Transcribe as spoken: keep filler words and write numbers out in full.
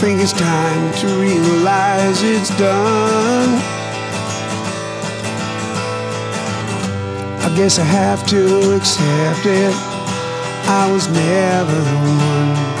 think it's time to realize it's done. I guess I have to accept it. I was never the one.